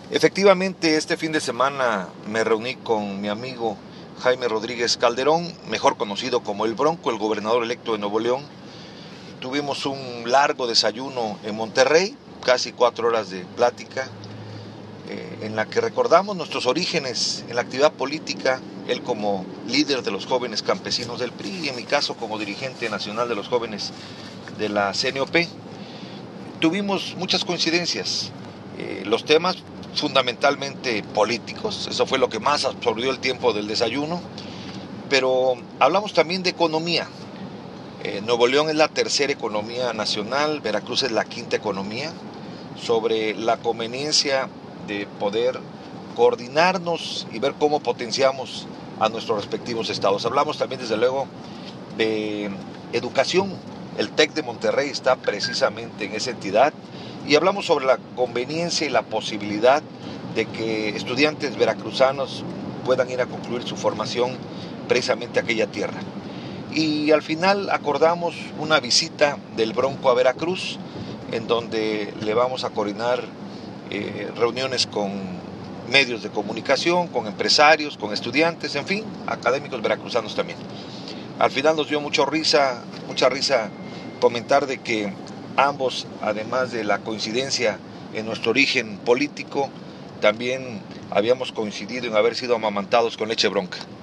Efectivamente, este fin de semana me reuní con mi amigo Jaime Rodríguez Calderón, mejor conocido como El Bronco, el gobernador electo de Nuevo León. Tuvimos un largo desayuno en Monterrey, casi 4 horas de plática, en la que recordamos nuestros orígenes en la actividad política, él como líder de los jóvenes campesinos del PRI y en mi caso como dirigente nacional de los jóvenes de la CNOP. Tuvimos muchas coincidencias. Los temas fundamentalmente políticos, eso fue lo que más absorbió el tiempo del desayuno, pero hablamos también de economía. Nuevo León es la tercera economía nacional, Veracruz es la quinta economía, sobre la conveniencia de poder coordinarnos y ver cómo potenciamos a nuestros respectivos estados. Hablamos también, desde luego, de educación. El TEC de Monterrey está precisamente en esa entidad y hablamos sobre la conveniencia y la posibilidad de que estudiantes veracruzanos puedan ir a concluir su formación precisamente a aquella tierra. Y al final acordamos una visita del Bronco a Veracruz, en donde le vamos a coordinar reuniones con medios de comunicación, con empresarios, con estudiantes, en fin, académicos veracruzanos también. Al final nos dio mucha risa comentar de que ambos, además de la coincidencia en nuestro origen político, también habíamos coincidido en haber sido amamantados con leche bronca.